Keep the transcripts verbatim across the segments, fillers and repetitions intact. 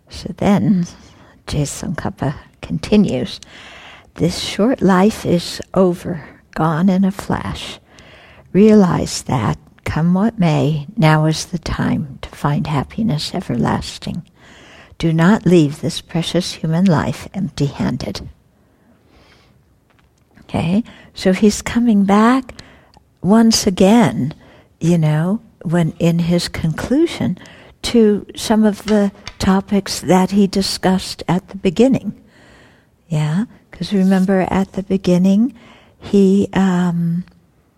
So then, Je Tsongkhapa continues, this short life is over, gone in a flash. Realize that, come what may, now is the time to find happiness everlasting. Do not leave this precious human life empty-handed. Okay, so he's coming back once again, you know, when in his conclusion, to some of the topics that he discussed at the beginning. Yeah, because remember at the beginning, he um,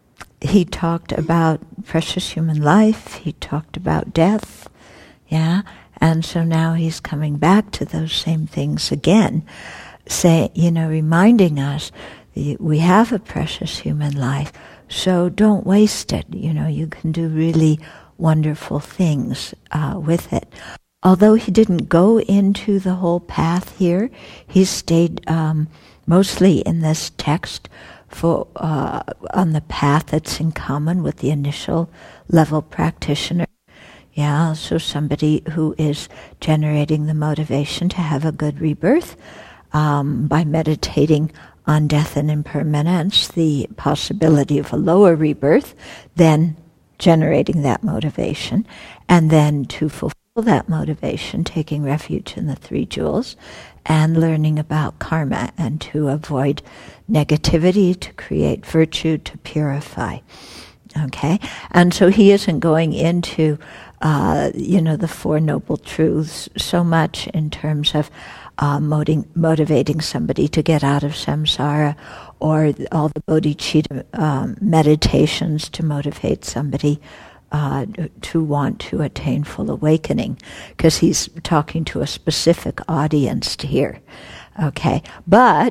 he talked about precious human life, he talked about death, yeah, and so now he's coming back to those same things again, say, you know, reminding us that we have a precious human life, so don't waste it. You know, you can do really wonderful things uh, with it. Although he didn't go into the whole path here, he stayed um, mostly in this text for uh, on the path that's in common with the initial level practitioner. Yeah, so somebody who is generating the motivation to have a good rebirth um, by meditating on death and impermanence, the possibility of a lower rebirth, then generating that motivation, and then to fulfill that motivation, taking refuge in the three jewels, and learning about karma and to avoid negativity, to create virtue, to purify. Okay, and so he isn't going into, uh, you know, the Four Noble Truths so much in terms of uh, moting, motivating somebody to get out of samsara, or all the bodhicitta um, meditations to motivate somebody uh, to want to attain full awakening, because he's talking to a specific audience here. Okay, but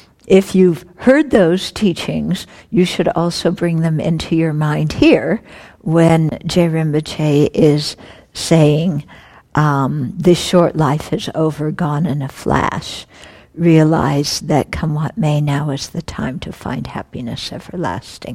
if you've heard those teachings, you should also bring them into your mind here when Je Rinpoche is saying, um, this short life is over, gone in a flash. Realize that come what may, now is the time to find happiness everlasting.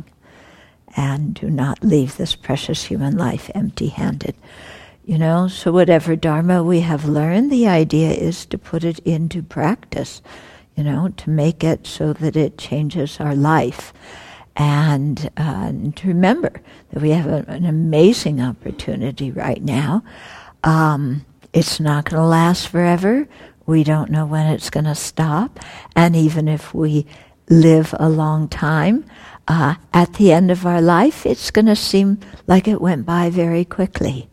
And do not leave this precious human life empty-handed. You know, so whatever Dharma we have learned, the idea is to put it into practice. You know, to make it so that it changes our life. And, uh, and to remember that we have a, an amazing opportunity right now. Um, it's not going to last forever. We don't know when it's going to stop. And even if we live a long time, uh, at the end of our life, it's going to seem like it went by very quickly.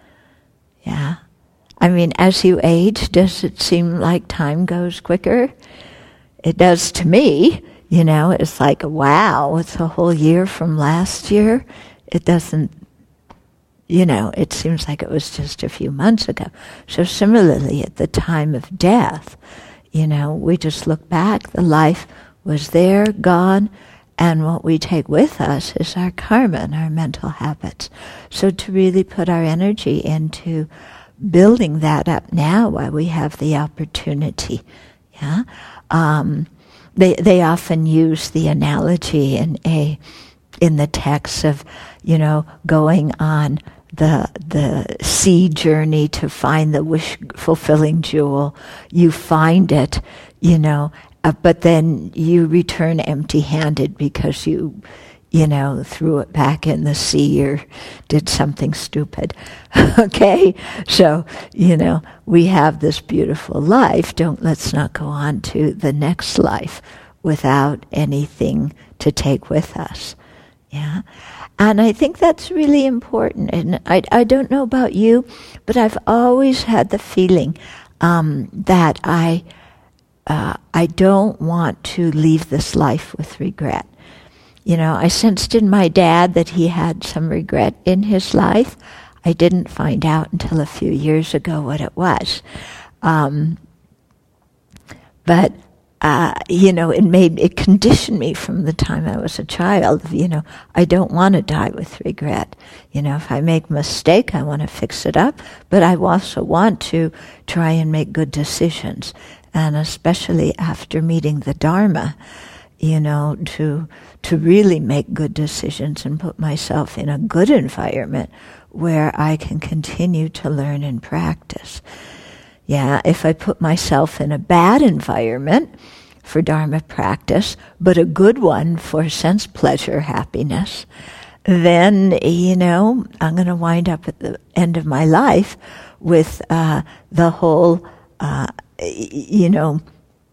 Yeah. I mean, as you age, does it seem like time goes quicker? It does to me, you know. It's like, wow, it's a whole year from last year. It doesn't, you know, it seems like it was just a few months ago. So similarly, at the time of death, you know, we just look back, the life was there, gone, and what we take with us is our karma and our mental habits. So to really put our energy into building that up now while we have the opportunity, yeah. Um, they they often use the analogy in a in the text of, you know, going on the the sea journey to find the wish fulfilling jewel. You find it, you know, uh, but then you return empty-handed because you, you know, threw it back in the sea or did something stupid. Okay? So, you know, we have this beautiful life. Don't, let's not go on to the next life without anything to take with us. Yeah? And I think that's really important. And I, I don't know about you, but I've always had the feeling um, that I, uh, I don't want to leave this life with regret. You know, I sensed in my dad that he had some regret in his life. I didn't find out until a few years ago what it was. Um, but, uh, you know, it made, it conditioned me from the time I was a child. You know, I don't want to die with regret. You know, if I make a mistake, I want to fix it up. But I also want to try and make good decisions. And especially after meeting the Dharma, you know, to to really make good decisions and put myself in a good environment where I can continue to learn and practice. Yeah, if I put myself in a bad environment for Dharma practice, but a good one for sense pleasure, happiness, then, you know, I'm going to wind up at the end of my life with uh, the whole, uh, you know,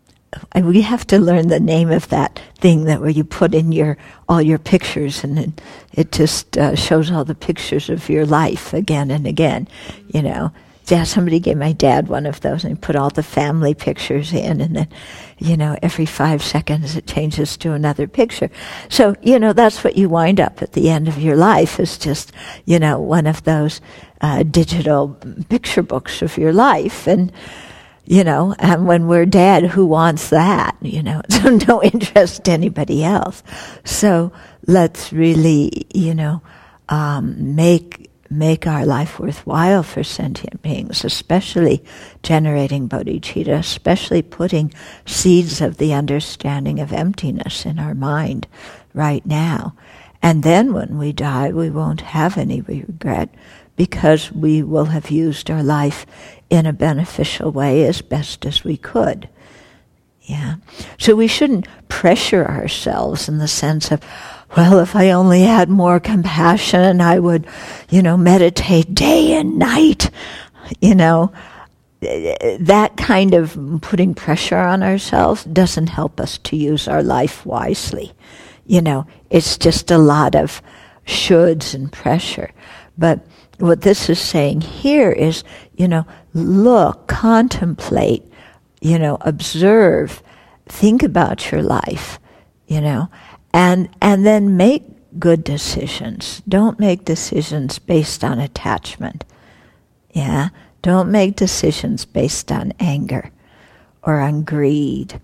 we have to learn the name of that thing that where you put in your all your pictures, and it, it just uh, shows all the pictures of your life again and again, you know. Yeah, somebody gave my dad one of those, and he put all the family pictures in, and then, you know, every five seconds it changes to another picture. So, you know, that's what you wind up at the end of your life, is just, you know, one of those uh, digital picture books of your life. And, you know, and when we're dead, who wants that? You know, it's of no interest to anybody else. So let's really, you know, um, make make our life worthwhile for sentient beings, especially generating bodhicitta, especially putting seeds of the understanding of emptiness in our mind right now. And then when we die, we won't have any regret, because we will have used our life in a beneficial way as best as we could. Yeah. So we shouldn't pressure ourselves in the sense of, well, if I only had more compassion, I would, you know, meditate day and night. You know, that kind of putting pressure on ourselves doesn't help us to use our life wisely. You know, it's just a lot of shoulds and pressure. But what this is saying here is, you know, look, contemplate, you know, observe, think about your life, you know, and and then make good decisions. Don't make decisions based on attachment. Yeah? Don't make decisions based on anger or on greed.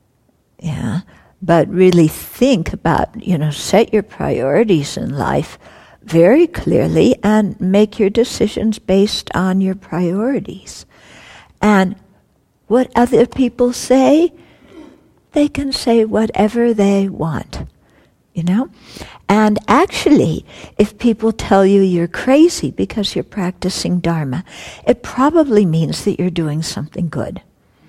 Yeah? But really think about, you know, set your priorities in life very clearly and make your decisions based on your priorities. And what other people say, they can say whatever they want, you know? And actually, if people tell you you're crazy because you're practicing Dharma, it probably means that you're doing something good.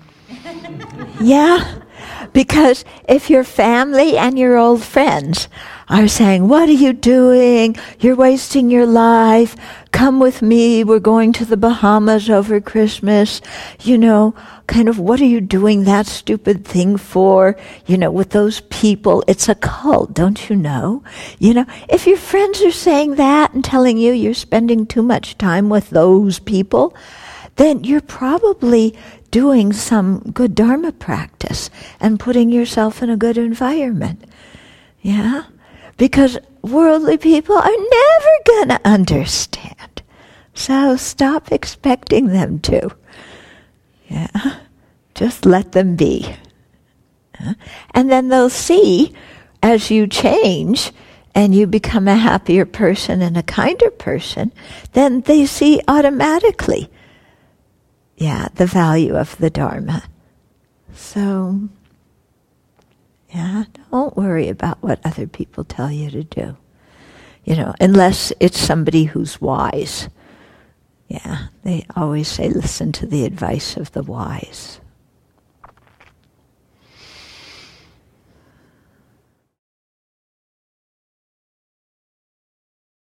Yeah? Because if your family and your old friends are saying, what are you doing? You're wasting your life. Come with me. We're going to the Bahamas over Christmas. You know, kind of, what are you doing that stupid thing for? You know, with those people. It's a cult, don't you know? You know, if your friends are saying that and telling you you're spending too much time with those people, then you're probably doing some good Dharma practice and putting yourself in a good environment. Yeah? Because worldly people are never going to understand. So stop expecting them to. Yeah? Just let them be. Yeah? And then they'll see, as you change and you become a happier person and a kinder person, then they see automatically, yeah, the value of the Dharma. So, yeah, don't worry about what other people tell you to do. You know, unless it's somebody who's wise. Yeah, they always say, listen to the advice of the wise.